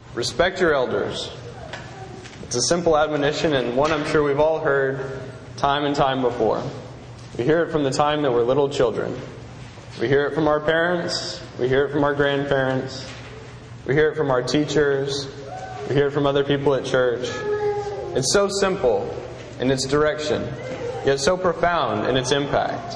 Respect your elders. It's a simple admonition and one I'm sure we've all heard time and time before. We hear it from the time that we're little children. We hear it from our parents. We hear it from our grandparents. We hear it from our teachers. We hear it from other people at church. It's so simple in its direction, yet so profound in its impact.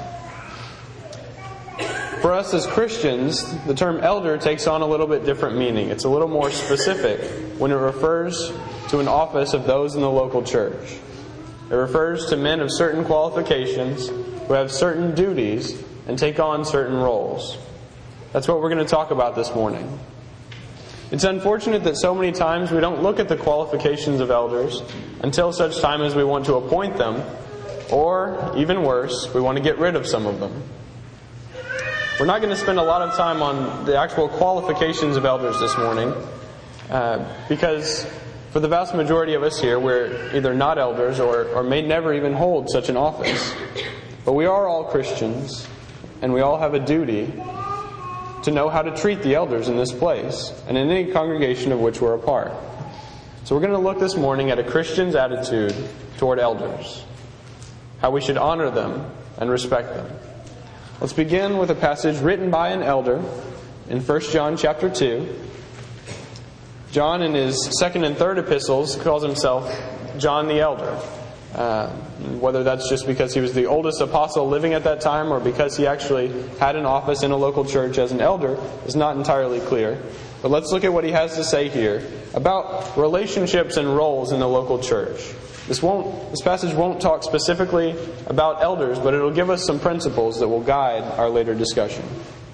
For us as Christians, the term elder takes on a little bit different meaning. It's a little more specific when it refers to an office of those in the local church. It refers to men of certain qualifications who have certain duties and take on certain roles. That's what we're going to talk about this morning. It's unfortunate that so many times we don't look at the qualifications of elders until such time as we want to appoint them, or, even worse, we want to get rid of some of them. We're not going to spend a lot of time on the actual qualifications of elders this morning, because for the vast majority of us here, we're either not elders or may never even hold such an office. But we are all Christians, and we all have a duty to know how to treat the elders in this place and in any congregation of which we're a part. So we're going to look this morning at a Christian's attitude toward elders, how we should honor them and respect them. Let's begin with a passage written by an elder in 1 John chapter 2. John in his second and third epistles calls himself John the Elder. Whether that's just because he was the oldest apostle living at that time or because he actually had an office in a local church as an elder is not entirely clear. But let's look at what he has to say here about relationships and roles in the local church. This passage won't talk specifically about elders, but it'll give us some principles that will guide our later discussion.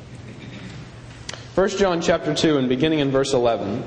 1 John chapter 2 and beginning in verse 11.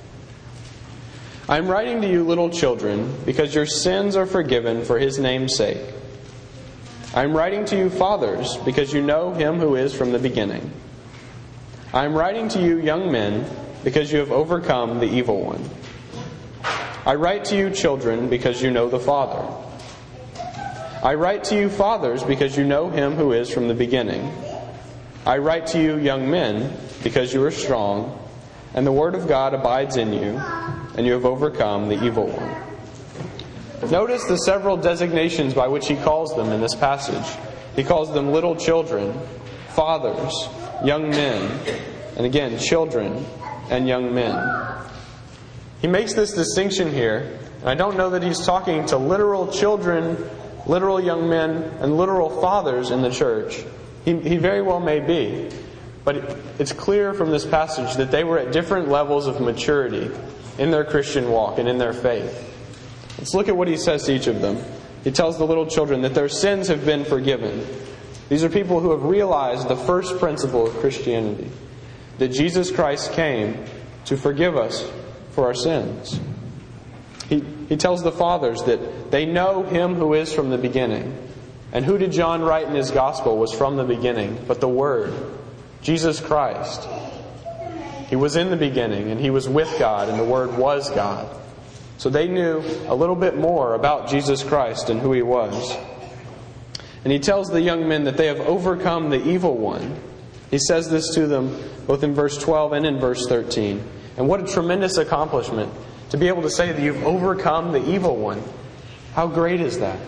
I am writing to you, little children, because your sins are forgiven for His name's sake. I am writing to you, fathers, because you know Him who is from the beginning. I am writing to you, young men, because you have overcome the evil one. I write to you, children, because you know the Father. I write to you, fathers, because you know Him who is from the beginning. I write to you, young men, because you are strong, and the Word of God abides in you, and you have overcome the evil one. Notice the several designations by which he calls them in this passage. He calls them little children, fathers, young men, and again, children and young men. He makes this distinction here, and I don't know that he's talking to literal children, literal young men, and literal fathers in the church. He very well may be. But it's clear from this passage that they were at different levels of maturity in their Christian walk and in their faith. Let's look at what he says to each of them. He tells the little children that their sins have been forgiven. These are people who have realized the first principle of Christianity, that Jesus Christ came to forgive us for our sins. He tells the fathers that they know Him who is from the beginning. And who did John write in his gospel was from the beginning, but the Word, Jesus Christ. He was in the beginning, and He was with God, and the Word was God. So they knew a little bit more about Jesus Christ and who He was. And he tells the young men that they have overcome the evil one. He says this to them both in verse 12 and in verse 13. And what a tremendous accomplishment to be able to say that you've overcome the evil one. How great is that?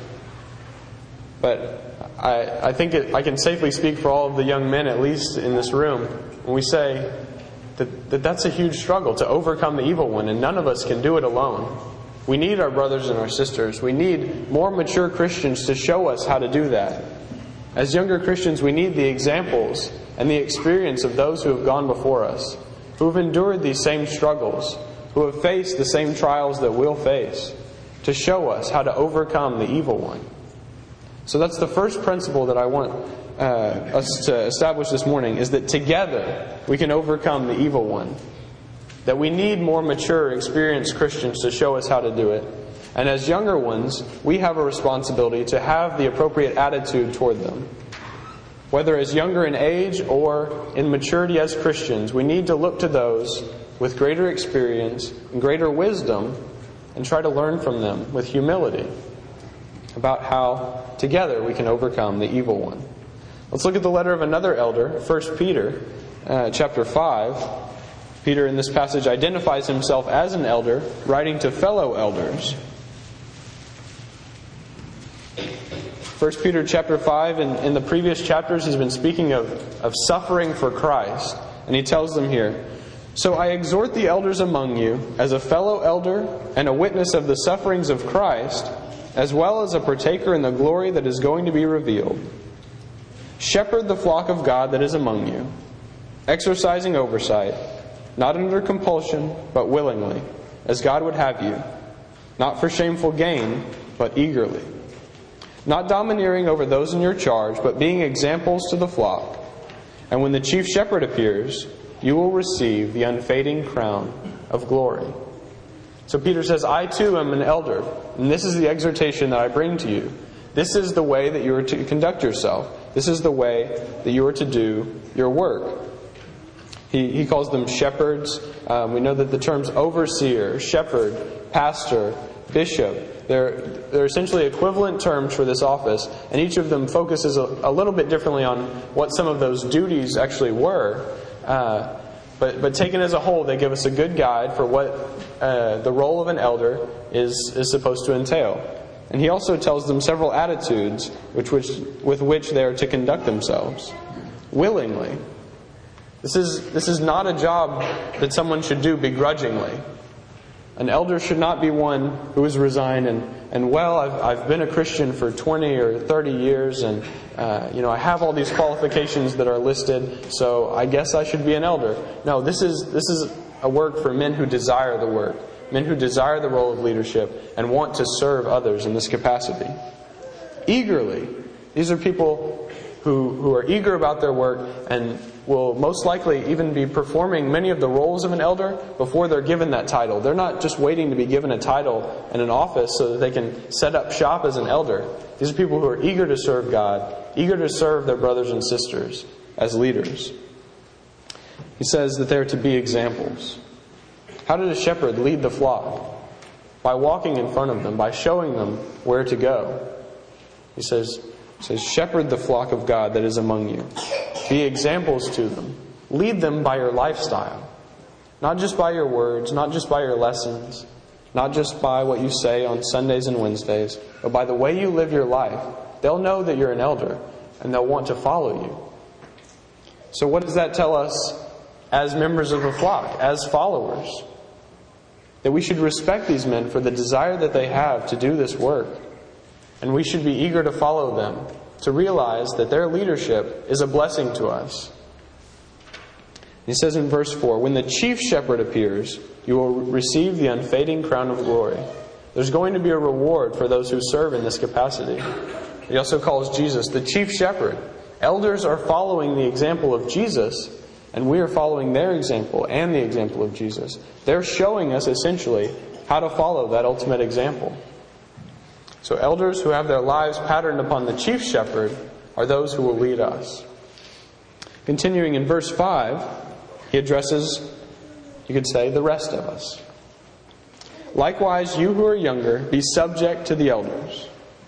But I think I can safely speak for all of the young men, at least in this room, when we say that's a huge struggle to overcome the evil one, and none of us can do it alone. We need our brothers and our sisters. We need more mature Christians to show us how to do that. As younger Christians, we need the examples and the experience of those who have gone before us, who have endured these same struggles, who have faced the same trials that we'll face, to show us how to overcome the evil one. So that's the first principle that I want us to establish this morning, is that together we can overcome the evil one. That we need more mature, experienced Christians to show us how to do it. And as younger ones, we have a responsibility to have the appropriate attitude toward them. Whether as younger in age or in maturity as Christians, we need to look to those with greater experience and greater wisdom and try to learn from them with humility about how together we can overcome the evil one. Let's look at the letter of another elder, 1 Peter chapter 5. Peter in this passage identifies himself as an elder, writing to fellow elders. 1 Peter chapter 5, in the previous chapters, he's been speaking of suffering for Christ. And he tells them here, "So I exhort the elders among you, as a fellow elder and a witness of the sufferings of Christ, as well as a partaker in the glory that is going to be revealed. Shepherd the flock of God that is among you, exercising oversight, not under compulsion, but willingly, as God would have you, not for shameful gain, but eagerly. Not domineering over those in your charge, but being examples to the flock. And when the chief shepherd appears, you will receive the unfading crown of glory." So Peter says, I too am an elder, and this is the exhortation that I bring to you. This is the way that you are to conduct yourself. This is the way that you are to do your work. He calls them shepherds. We know that the terms overseer, shepherd, pastor, bishop, they're essentially equivalent terms for this office, and each of them focuses a little bit differently on what some of those duties actually were. But taken as a whole, they give us a good guide for what the role of an elder is supposed to entail. And he also tells them several attitudes with which they are to conduct themselves. Willingly. This is not a job that someone should do begrudgingly. An elder should not be one who is resigned and I've been a Christian for 20 or 30 years and I have all these qualifications that are listed, so I guess I should be an elder. No, this is a work for men who desire the work, men who desire the role of leadership and want to serve others in this capacity. Eagerly. These are people who are eager about their work and will most likely even be performing many of the roles of an elder before they're given that title. They're not just waiting to be given a title and an office so that they can set up shop as an elder. These are people who are eager to serve God, eager to serve their brothers and sisters as leaders. He says that they're to be examples. How did a shepherd lead the flock? By walking in front of them, by showing them where to go. He says, shepherd the flock of God that is among you. Be examples to them. Lead them by your lifestyle. Not just by your words, not just by your lessons, not just by what you say on Sundays and Wednesdays, but by the way you live your life. They'll know that you're an elder, and they'll want to follow you. So what does that tell us as members of the flock, as followers? That we should respect these men for the desire that they have to do this work. And we should be eager to follow them, to realize that their leadership is a blessing to us. He says in verse 4, when the chief shepherd appears, you will receive the unfading crown of glory. There's going to be a reward for those who serve in this capacity. He also calls Jesus the chief shepherd. Elders are following the example of Jesus, and we are following their example and the example of Jesus. They're showing us essentially how to follow that ultimate example. So elders who have their lives patterned upon the chief shepherd are those who will lead us. Continuing in verse 5, he addresses, you could say, the rest of us. Likewise, you who are younger, be subject to the elders.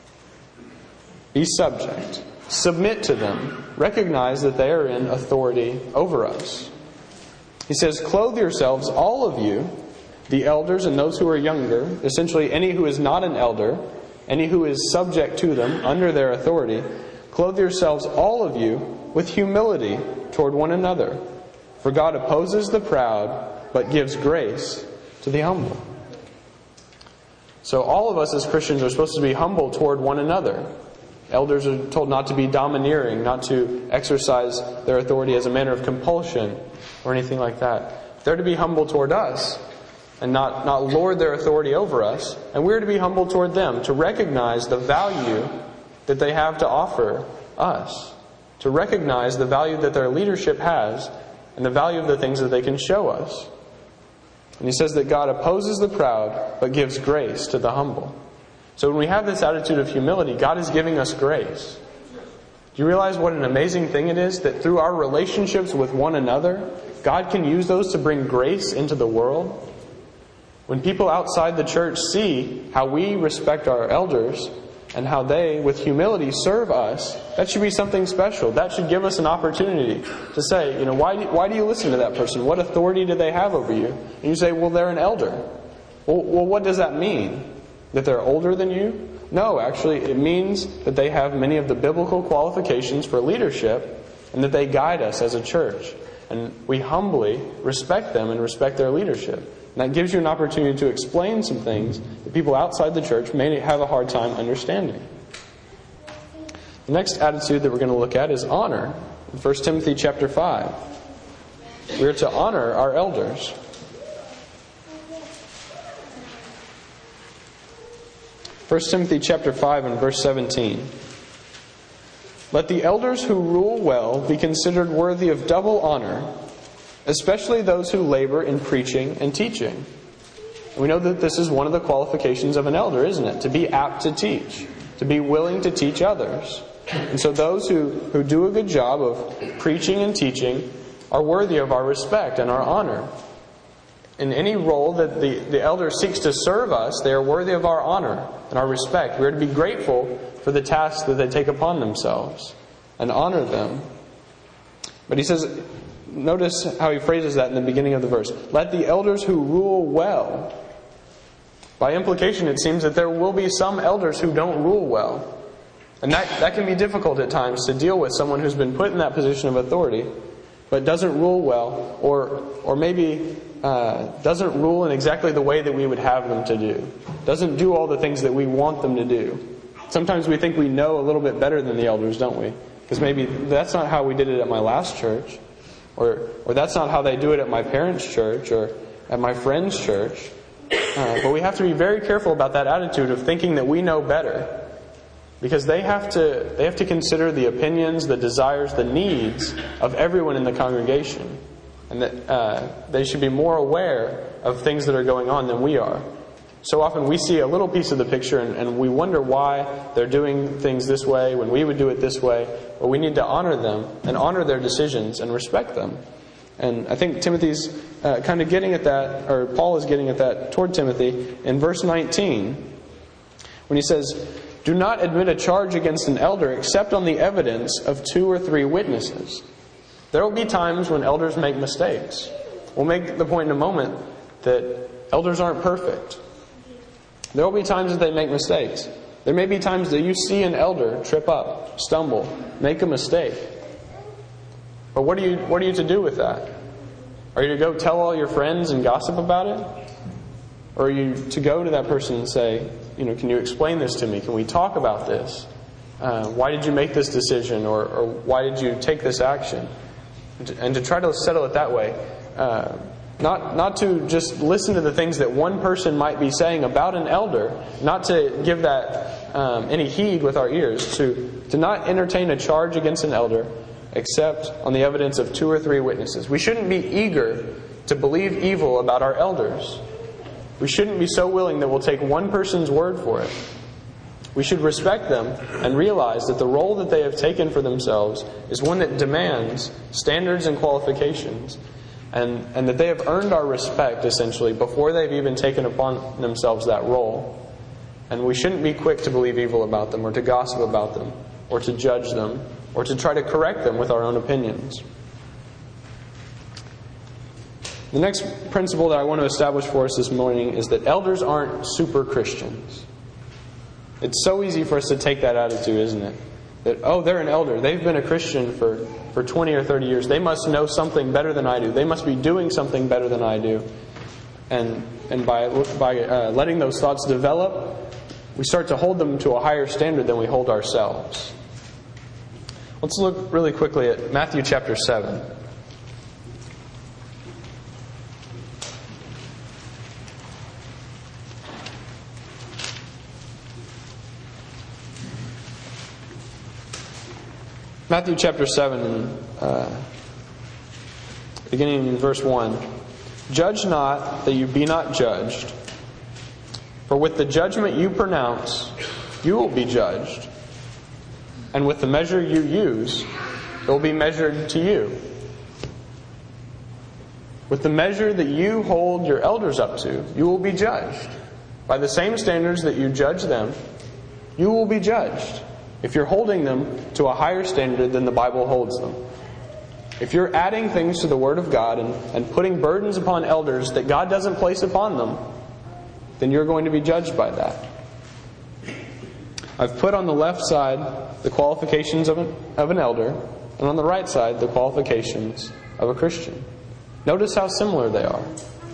Be subject. Submit to them. Recognize that they are in authority over us. He says, clothe yourselves, all of you, the elders and those who are younger, essentially any who is not an elder, any who is subject to them under their authority, clothe yourselves, all of you, with humility toward one another. For God opposes the proud, but gives grace to the humble. So all of us as Christians are supposed to be humble toward one another. Elders are told not to be domineering, not to exercise their authority as a manner of compulsion or anything like that. They're to be humble toward us and not lord their authority over us. And we're to be humble toward them, to recognize the value that they have to offer us, to recognize the value that their leadership has and the value of the things that they can show us. And he says that God opposes the proud, but gives grace to the humble. So when we have this attitude of humility, God is giving us grace. Do you realize what an amazing thing it is that through our relationships with one another, God can use those to bring grace into the world? When people outside the church see how we respect our elders, and how they, with humility, serve us, that should be something special. That should give us an opportunity to say, why do you listen to that person? What authority do they have over you? And you say, well, they're an elder. Well, what does that mean? That they're older than you? No, actually, it means that they have many of the biblical qualifications for leadership and that they guide us as a church. And we humbly respect them and respect their leadership. And that gives you an opportunity to explain some things that people outside the church may have a hard time understanding. The next attitude that we're going to look at is honor. In 1 Timothy chapter 5. We are to honor our elders. 1 Timothy chapter 5 and verse 17. Let the elders who rule well be considered worthy of double honor, especially those who labor in preaching and teaching. And we know that this is one of the qualifications of an elder, isn't it? To be apt to teach, to be willing to teach others. And so those who do a good job of preaching and teaching are worthy of our respect and our honor. In any role that the elder seeks to serve us, they are worthy of our honor and our respect. We are to be grateful for the tasks that they take upon themselves and honor them. But he says, notice how he phrases that in the beginning of the verse. Let the elders who rule well. By implication, it seems that there will be some elders who don't rule well. And that can be difficult at times to deal with someone who's been put in that position of authority, but doesn't rule well, or maybe doesn't rule in exactly the way that we would have them to do. Doesn't do all the things that we want them to do. Sometimes we think we know a little bit better than the elders, don't we? Because maybe that's not how we did it at my last church. Or that's not how they do it at my parents' church or at my friend's church. But we have to be very careful about that attitude of thinking that we know better. Because they have to consider the opinions, the desires, the needs of everyone in the congregation. And that they should be more aware of things that are going on than we are. So often we see a little piece of the picture and we wonder why they're doing things this way when we would do it this way. But we need to honor them and honor their decisions and respect them. And I think Timothy's kind of getting at that, or Paul is getting at that toward Timothy in verse 19 when he says, do not admit a charge against an elder except on the evidence of 2 or 3 witnesses. There will be times when elders make mistakes. We'll make the point in a moment that elders aren't perfect. There will be times that they make mistakes. There may be times that you see an elder trip up, stumble, make a mistake. But what are you to do with that? Are you to go tell all your friends and gossip about it? Or are you to go to that person and say, can you explain this to me? Can we talk about this? Why did you make this decision? Or why did you take this action? And to try to settle it that way. Not to just listen to the things that one person might be saying about an elder, not to give that any heed with our ears, to not entertain a charge against an elder except on the evidence of 2 or 3 witnesses. We shouldn't be eager to believe evil about our elders. We shouldn't be so willing that we'll take one person's word for it. We should respect them and realize that the role that they have taken for themselves is one that demands standards and qualifications, and that they have earned our respect, essentially, before they've even taken upon themselves that role. And we shouldn't be quick to believe evil about them, or to gossip about them, or to judge them, or to try to correct them with our own opinions. The next principle that I want to establish for us this morning is that elders aren't super Christians. It's so easy for us to take that attitude, isn't it? That, they're an elder. They've been a Christian for 20 or 30 years. They must know something better than I do. They must be doing something better than I do. And by letting those thoughts develop, we start to hold them to a higher standard than we hold ourselves. Let's look really quickly at Matthew chapter 7. Matthew chapter 7, beginning in verse 1. Judge not that you be not judged. For with the judgment you pronounce, you will be judged. And with the measure you use, it will be measured to you. With the measure that you hold your elders up to, you will be judged. By the same standards that you judge them, you will be judged if you're holding them to a higher standard than the Bible holds them. If you're adding things to the Word of God and putting burdens upon elders that God doesn't place upon them, then you're going to be judged by that. I've put on the left side the qualifications of an elder, and on the right side the qualifications of a Christian. Notice how similar they are.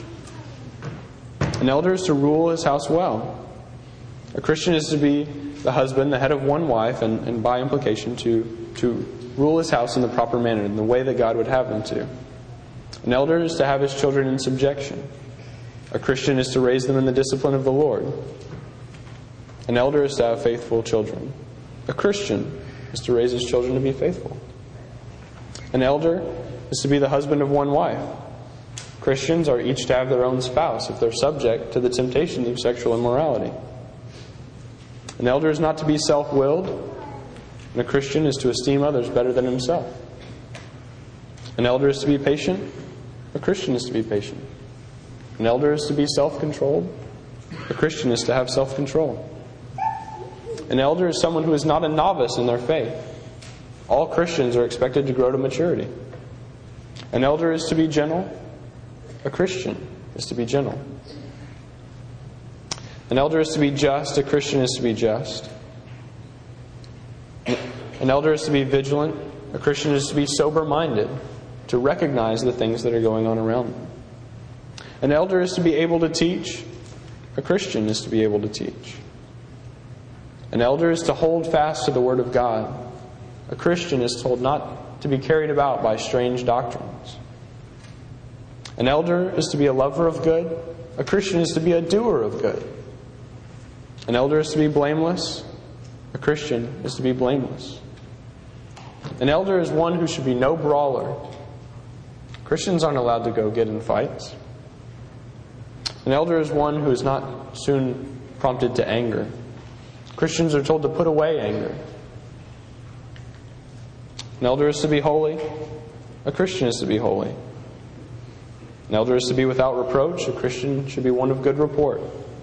An elder is to rule his house well. A Christian is to be the husband, the head of one wife, and by implication to rule his house in the proper manner, in the way that God would have them to. An elder is to have his children in subjection. A Christian is to raise them in the discipline of the Lord. An elder is to have faithful children. A Christian is to raise his children to be faithful. An elder is to be the husband of one wife. Christians are each to have their own spouse if they're subject to the temptation of sexual immorality. An elder is not to be self-willed, and a Christian is to esteem others better than himself. An elder is to be patient. A Christian is to be patient. An elder is to be self-controlled. A Christian is to have self-control. An elder is someone who is not a novice in their faith. All Christians are expected to grow to maturity. An elder is to be gentle. A Christian is to be gentle. An elder is to be just. A Christian is to be just. An elder is to be vigilant. A Christian is to be sober-minded, to recognize the things that are going on around them. An elder is to be able to teach. A Christian is to be able to teach. An elder is to hold fast to the Word of God. A Christian is told not to be carried about by strange doctrines. An elder is to be a lover of good. A Christian is to be a doer of good. An elder is to be blameless. A Christian is to be blameless. An elder is one who should be no brawler. Christians aren't allowed to go get in fights. An elder is one who is not soon prompted to anger. Christians are told to put away anger. An elder is to be holy. A Christian is to be holy. An elder is to be without reproach. A Christian should be one of good report.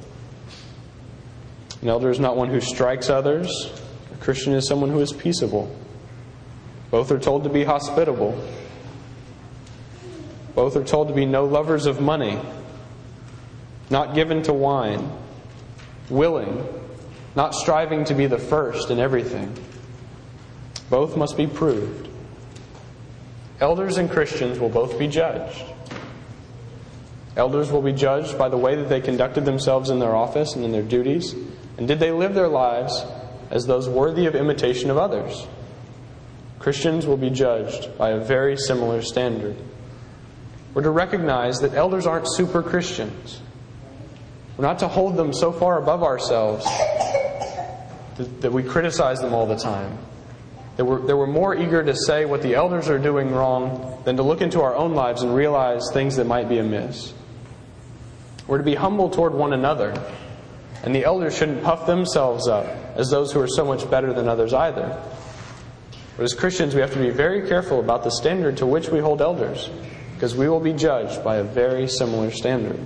An elder is not one who strikes others. A Christian is someone who is peaceable. Both are told to be hospitable. Both are told to be no lovers of money, not given to wine, willing, not striving to be the first in everything. Both must be proved. Elders and Christians will both be judged. Elders will be judged by the way that they conducted themselves in their office and in their duties, and did they live their lives as those worthy of imitation of others. Christians will be judged by a very similar standard. We're to recognize that elders aren't super Christians. We're not to hold them so far above ourselves that we criticize them all the time. That we're more eager to say what the elders are doing wrong than to look into our own lives and realize things that might be amiss. We're to be humble toward one another. And the elders shouldn't puff themselves up as those who are so much better than others either. But as Christians, we have to be very careful about the standard to which we hold elders, because we will be judged by a very similar standard.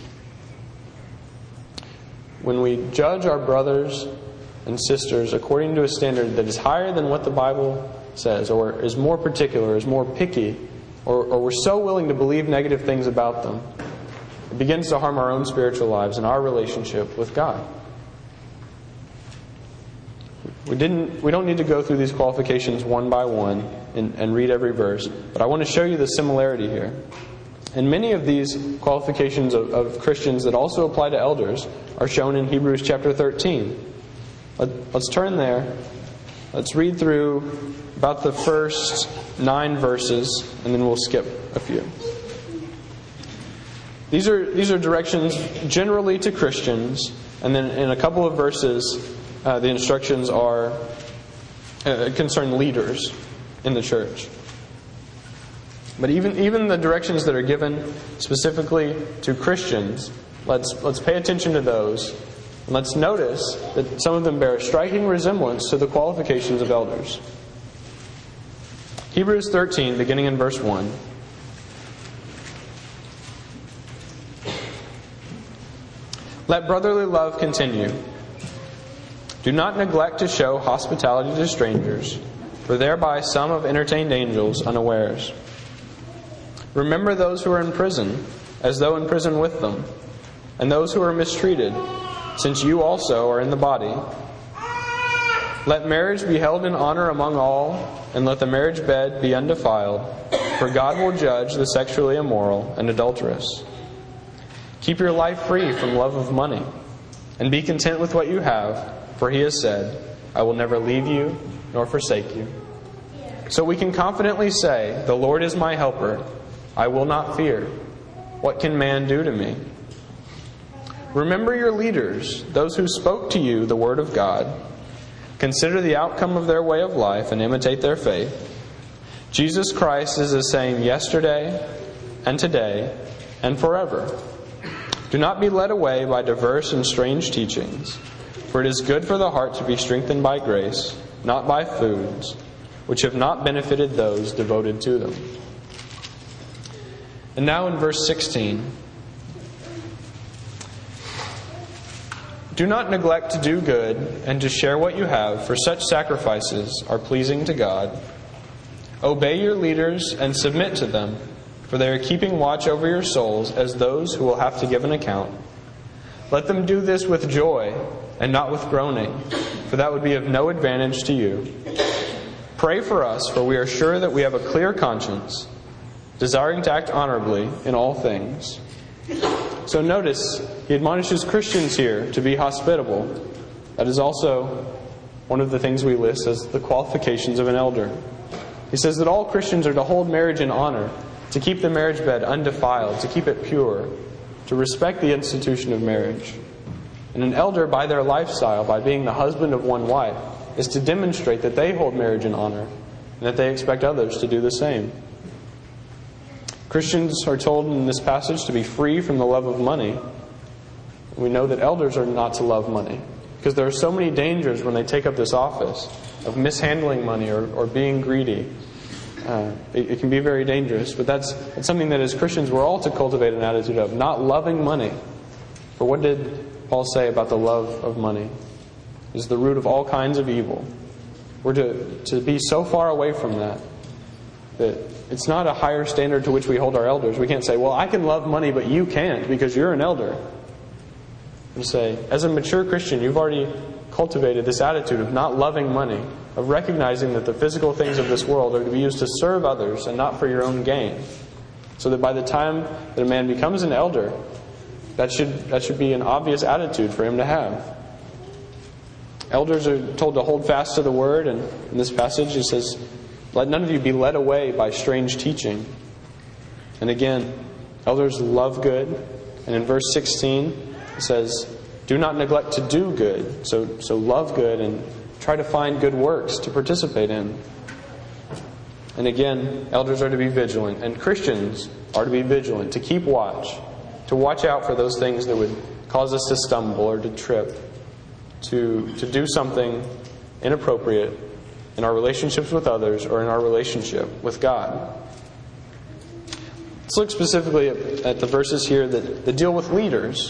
When we judge our brothers and sisters according to a standard that is higher than what the Bible says, or is more particular, is more picky, or we're so willing to believe negative things about them, it begins to harm our own spiritual lives and our relationship with God. We don't need to go through these qualifications one by one and read every verse, but I want to show you the similarity here. And many of these qualifications of Christians that also apply to elders are shown in Hebrews chapter 13. Let's turn there. Let's read through about the first 9 verses, and then we'll skip a few. These are directions generally to Christians, and then in a couple of verses, the instructions are concern leaders in the church. But even the directions that are given specifically to Christians, let's pay attention to those. And let's notice that some of them bear a striking resemblance to the qualifications of elders. Hebrews 13, beginning in verse 1. Let brotherly love continue. Do not neglect to show hospitality to strangers, for thereby some have entertained angels unawares. Remember those who are in prison, as though in prison with them, and those who are mistreated, since you also are in the body. Let marriage be held in honor among all, and let the marriage bed be undefiled, for God will judge the sexually immoral and adulterous. Keep your life free from love of money, and be content with what you have, for He has said, I will never leave you nor forsake you. So we can confidently say, the Lord is my helper. I will not fear. What can man do to me? Remember your leaders, those who spoke to you the word of God. Consider the outcome of their way of life and imitate their faith. Jesus Christ is the same yesterday and today and forever. Do not be led away by diverse and strange teachings, for it is good for the heart to be strengthened by grace, not by foods, which have not benefited those devoted to them. And now in verse 16, do not neglect to do good and to share what you have, for such sacrifices are pleasing to God. Obey your leaders and submit to them, for they are keeping watch over your souls as those who will have to give an account. Let them do this with joy and not with groaning, for that would be of no advantage to you. Pray for us, for we are sure that we have a clear conscience, desiring to act honorably in all things. So notice, he admonishes Christians here to be hospitable. That is also one of the things we list as the qualifications of an elder. He says that all Christians are to hold marriage in honor, to keep the marriage bed undefiled, to keep it pure, to respect the institution of marriage. And an elder, by their lifestyle, by being the husband of one wife, is to demonstrate that they hold marriage in honor and that they expect others to do the same. Christians are told in this passage to be free from the love of money. We know that elders are not to love money because there are so many dangers when they take up this office of mishandling money or being greedy. It can be very dangerous, but that's something that as Christians we're all to cultivate an attitude of, not loving money. For what did Paul say about the love of money? It is the root of all kinds of evil. We're to be so far away from that it's not a higher standard to which we hold our elders. We can't say, well, I can love money, but you can't because you're an elder. We say, as a mature Christian, you've already cultivated this attitude of not loving money, of recognizing that the physical things of this world are to be used to serve others and not for your own gain. So that by the time that a man becomes an elder, that should be an obvious attitude for him to have. Elders are told to hold fast to the word, and in this passage it says, let none of you be led away by strange teaching. And again, elders love good. And in verse 16 it says, do not neglect to do good. So love good and try to find good works to participate in. And again, elders are to be vigilant. And Christians are to be vigilant, to keep watch. To watch out for those things that would cause us to stumble or to trip. To do something inappropriate in our relationships with others or in our relationship with God. Let's look specifically at the verses here that deal with leaders.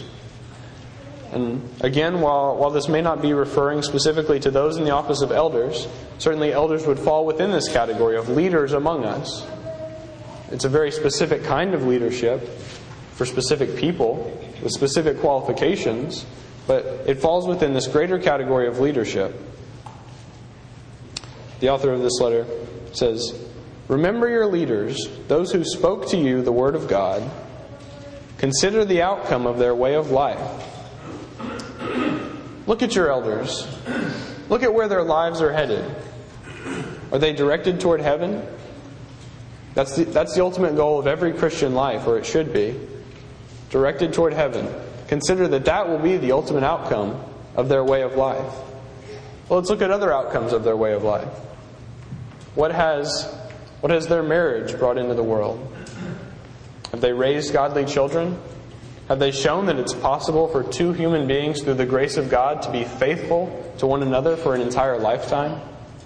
And again, while this may not be referring specifically to those in the office of elders, certainly elders would fall within this category of leaders among us. It's a very specific kind of leadership for specific people with specific qualifications, but it falls within this greater category of leadership. The author of this letter says, remember your leaders, those who spoke to you the word of God. Consider the outcome of their way of life. Look at your elders. Look at where their lives are headed. Are they directed toward heaven? That's the ultimate goal of every Christian life, or it should be. Directed toward heaven. Consider that will be the ultimate outcome of their way of life. Well, let's look at other outcomes of their way of life. What has their marriage brought into the world? Have they raised godly children? Have they shown that it's possible for two human beings through the grace of God to be faithful to one another for an entire lifetime?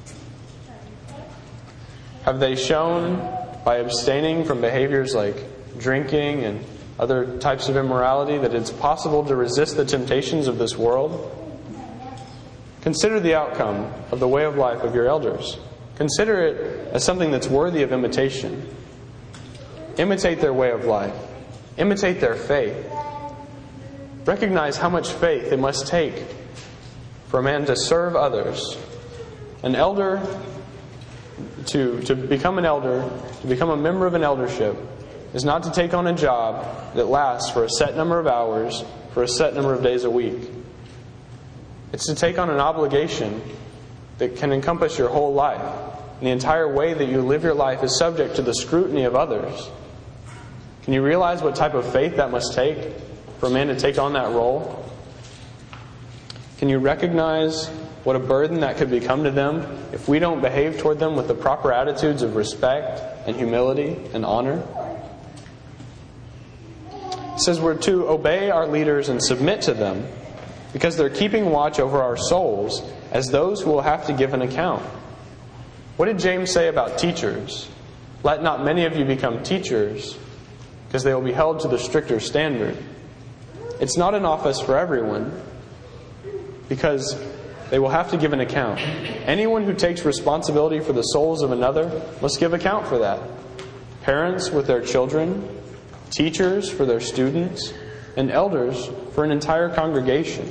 Have they shown by abstaining from behaviors like drinking and other types of immorality that it's possible to resist the temptations of this world? Consider the outcome of the way of life of your elders. Consider it as something that's worthy of imitation. Imitate their way of life. Imitate their faith. Recognize how much faith it must take for a man to serve others. An elder, to become an elder, to become a member of an eldership, is not to take on a job that lasts for a set number of hours, for a set number of days a week. It's to take on an obligation that can encompass your whole life. And the entire way that you live your life is subject to the scrutiny of others. Can you realize what type of faith that must take for a man to take on that role? Can you recognize what a burden that could become to them if we don't behave toward them with the proper attitudes of respect and humility and honor? It says we're to obey our leaders and submit to them because they're keeping watch over our souls as those who will have to give an account. What did James say about teachers? Let not many of you become teachers, because they will be held to the stricter standard. It's not an office for everyone, because they will have to give an account. Anyone who takes responsibility for the souls of another must give account for that. Parents with their children, teachers for their students, and elders for an entire congregation.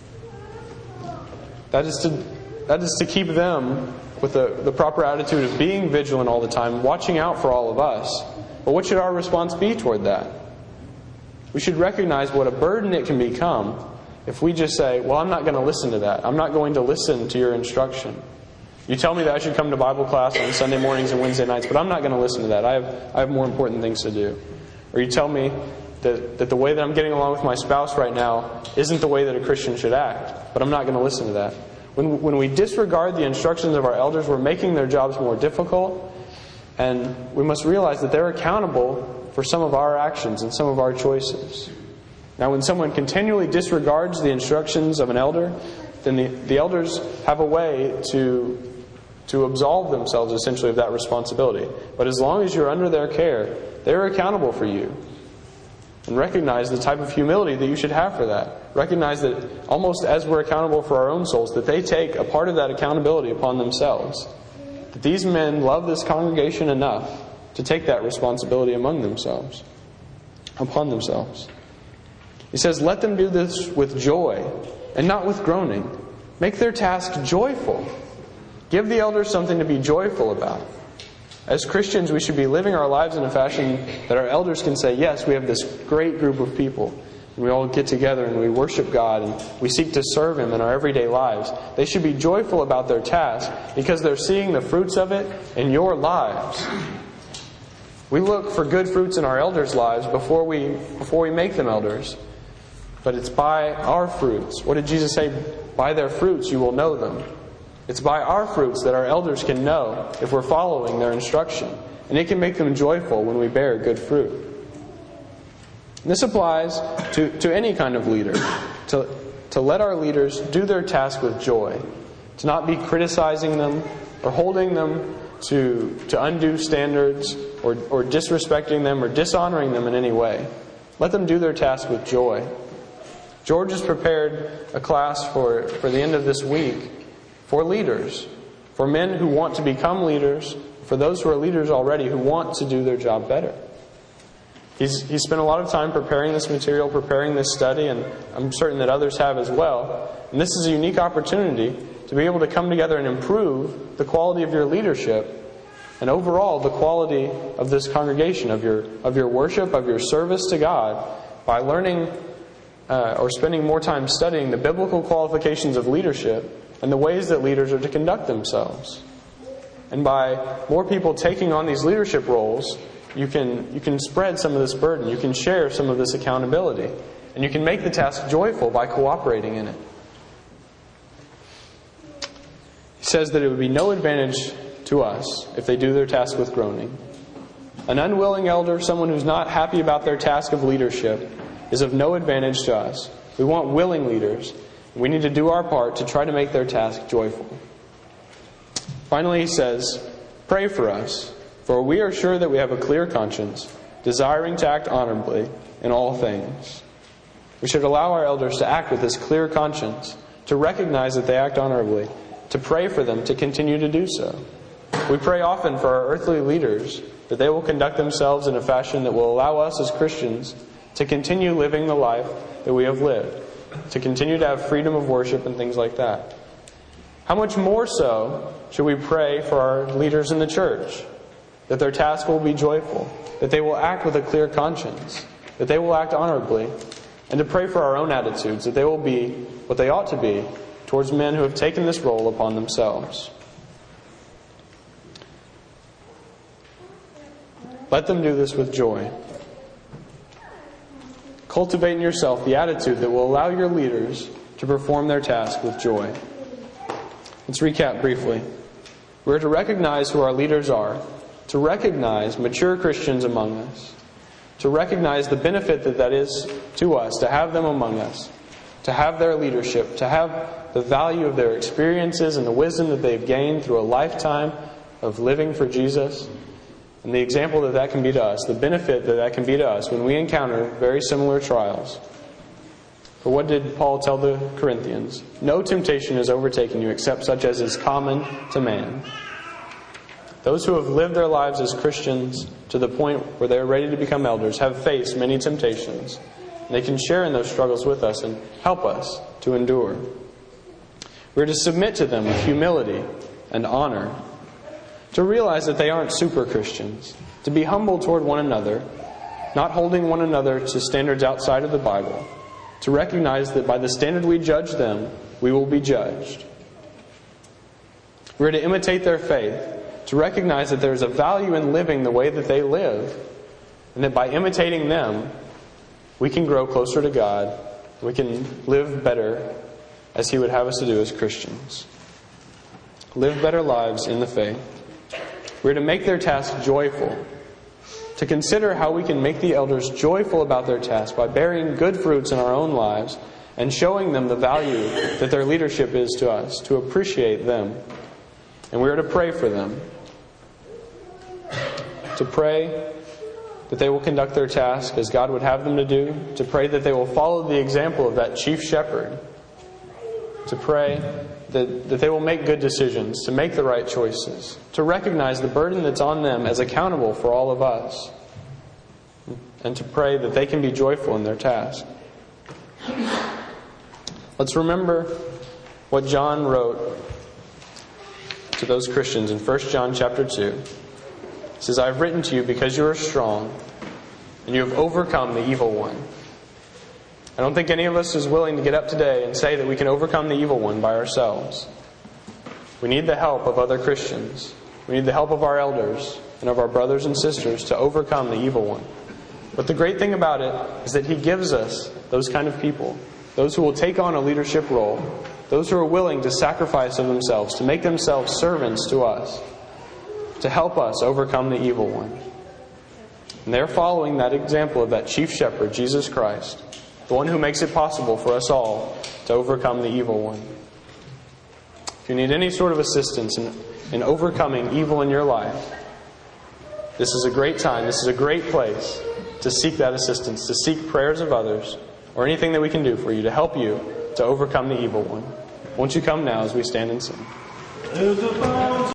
That is to keep them with the proper attitude of being vigilant all the time, watching out for all of us. But what should our response be toward that? We should recognize what a burden it can become if we just say, well, I'm not going to listen to that. I'm not going to listen to your instruction. You tell me that I should come to Bible class on Sunday mornings and Wednesday nights, but I'm not going to listen to that. I have more important things to do. Or you tell me that the way that I'm getting along with my spouse right now isn't the way that a Christian should act, but I'm not going to listen to that. When we disregard the instructions of our elders, we're making their jobs more difficult, and we must realize that they're accountable for some of our actions and some of our choices. Now, when someone continually disregards the instructions of an elder, then the elders have a way to absolve themselves essentially of that responsibility. But as long as you're under their care, they're accountable for you. And recognize the type of humility that you should have for that. Recognize that almost as we're accountable for our own souls, that they take a part of that accountability upon themselves. That these men love this congregation enough to take that responsibility upon themselves. He says, let them do this with joy and not with groaning. Make their task joyful. Give the elders something to be joyful about. As Christians, we should be living our lives in a fashion that our elders can say, yes, we have this great group of people. And we all get together and we worship God and we seek to serve Him in our everyday lives. They should be joyful about their task because they're seeing the fruits of it in your lives. We look for good fruits in our elders' lives before we make them elders. But it's by our fruits. What did Jesus say? By their fruits you will know them. It's by our fruits that our elders can know if we're following their instruction. And it can make them joyful when we bear good fruit. And this applies to any kind of leader. To let our leaders do their task with joy. To not be criticizing them or holding them to undue standards or disrespecting them or dishonoring them in any way. Let them do their task with joy. George has prepared a class for the end of this week for leaders, for men who want to become leaders, for those who are leaders already who want to do their job better. He's spent a lot of time preparing this material, preparing this study, and I'm certain that others have as well. And this is a unique opportunity to be able to come together and improve the quality of your leadership and overall the quality of this congregation, of your worship, of your service to God by learning or spending more time studying the biblical qualifications of leadership and the ways that leaders are to conduct themselves. And by more people taking on these leadership roles, you can spread some of this burden. You can share some of this accountability. And you can make the task joyful by cooperating in it. He says that it would be no advantage to us if they do their task with groaning. An unwilling elder, someone who's not happy about their task of leadership, is of no advantage to us. We want willing leaders. We need to do our part to try to make their task joyful. Finally, he says, pray for us, for we are sure that we have a clear conscience, desiring to act honorably in all things. We should allow our elders to act with this clear conscience, to recognize that they act honorably, to pray for them to continue to do so. We pray often for our earthly leaders that they will conduct themselves in a fashion that will allow us as Christians to continue living the life that we have lived, to continue to have freedom of worship and things like that. How much more so should we pray for our leaders in the church? That their task will be joyful, that they will act with a clear conscience, that they will act honorably, and to pray for our own attitudes, that they will be what they ought to be towards men who have taken this role upon themselves. Let them do this with joy. Cultivate in yourself the attitude that will allow your leaders to perform their task with joy. Let's recap briefly. We're to recognize who our leaders are, to recognize mature Christians among us, to recognize the benefit that is to us, to have them among us, to have their leadership, to have the value of their experiences and the wisdom that they've gained through a lifetime of living for Jesus, and the example that can be to us, the benefit that can be to us when we encounter very similar trials. For what did Paul tell the Corinthians? No temptation has overtaken you except such as is common to man. Those who have lived their lives as Christians to the point where they are ready to become elders have faced many temptations. They can share in those struggles with us and help us to endure. We're to submit to them with humility and honor, to realize that they aren't super Christians, to be humble toward one another, not holding one another to standards outside of the Bible, to recognize that by the standard we judge them, we will be judged. We're to imitate their faith, to recognize that there's a value in living the way that they live, and that by imitating them, we can grow closer to God, we can live better as He would have us to do as Christians. Live better lives in the faith. We're to make their task joyful, to consider how we can make the elders joyful about their task by bearing good fruits in our own lives and showing them the value that their leadership is to us, to appreciate them. And we are to pray for them, to pray that they will conduct their task as God would have them to do, to pray that they will follow the example of that chief shepherd, to pray that they will make good decisions, to make the right choices, to recognize the burden that's on them as accountable for all of us, and to pray that they can be joyful in their task. Let's remember what John wrote to those Christians in 1 John chapter 2. He says, I have written to you because you are strong, and you have overcome the evil one. I don't think any of us is willing to get up today and say that we can overcome the evil one by ourselves. We need the help of other Christians. We need the help of our elders and of our brothers and sisters to overcome the evil one. But the great thing about it is that He gives us those kind of people, those who will take on a leadership role, those who are willing to sacrifice of themselves, to make themselves servants to us, to help us overcome the evil one. And they're following that example of that chief shepherd, Jesus Christ, the one who makes it possible for us all to overcome the evil one. If you need any sort of assistance in overcoming evil in your life, this is a great time, this is a great place to seek that assistance, to seek prayers of others, or anything that we can do for you to help you to overcome the evil one. Won't you come now as we stand and sing?